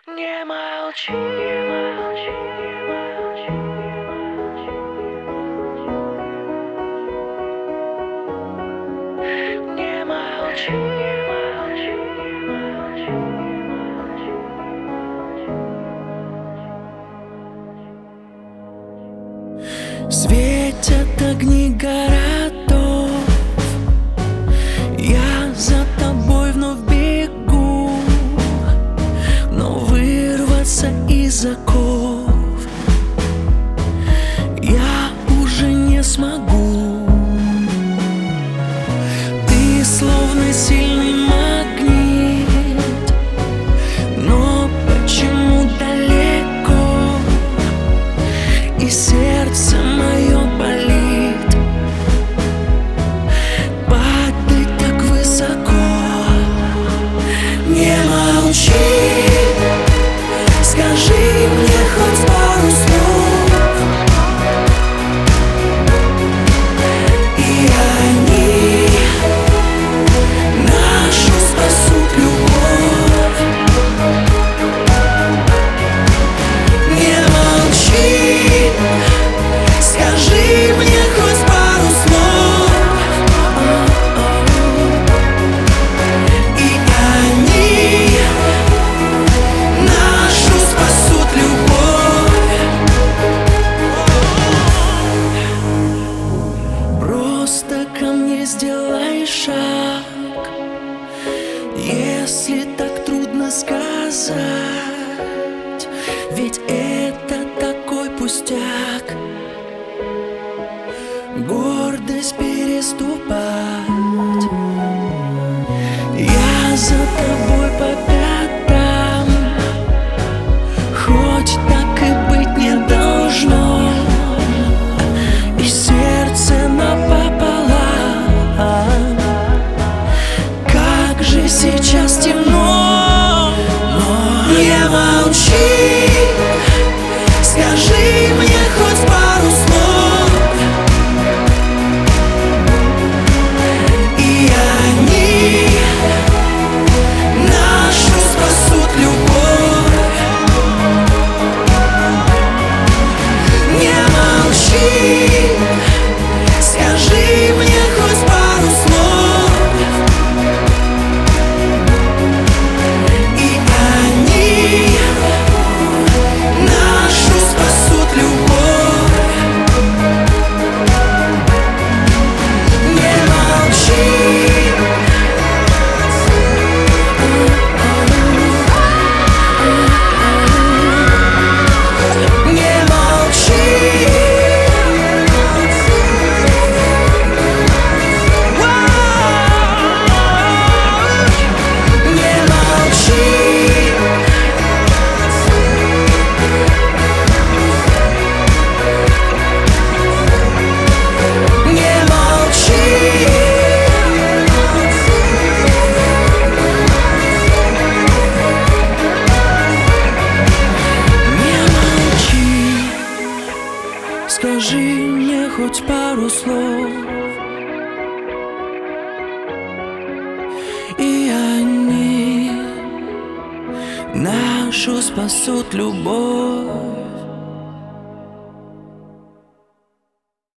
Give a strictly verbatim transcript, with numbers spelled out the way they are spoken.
Не молчи, не молчи, не молчи, не молчи, не молчи, не молчи. Светят огни городов, я за тобой вновь бегу, но вырваться из оков я уже не смогу. Ты словно сильный магнит, но почему далеко, и сердце мое болит. Падай так высоко, не молчи, скажи мне хоть пару слов, и они нашу спасут любовь. Не молчи, скажи мне хоть пару слов, и они нашу спасут любовь. Просто ко мне сделай шаг, если так трудно сказать, ведь это такой пустяк. Гордость переступать, я за тобой по пятам, хоть так и быть не должно, и сердце напополам. Как же сейчас темно, но не молчи, скажи мне хоть пару слов, и они нашу спасут любовь. Не молчи, скажи мне хоть пару слов, и они нашу спасут любовь. Не молчи, не молчи, не молчи, не молчи. Не молчи, скажи мне хоть пару слов, и они нашу спасут любовь.